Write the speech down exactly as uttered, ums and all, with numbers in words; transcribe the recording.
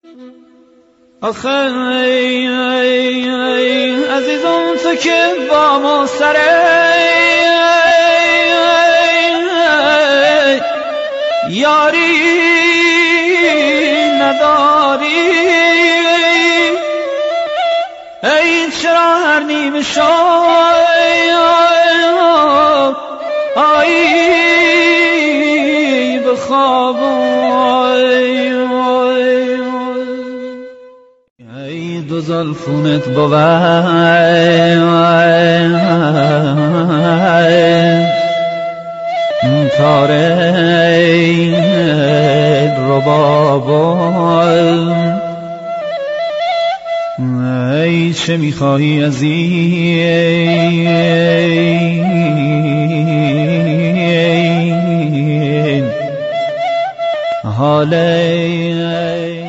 آخه ای ای ای عزیزم تو که با ما سره یاری نداری ای چرا هر نیمه شای آیی بخواب ای دو زلفونت بود تاره رباب ای چه میخواهی از این حال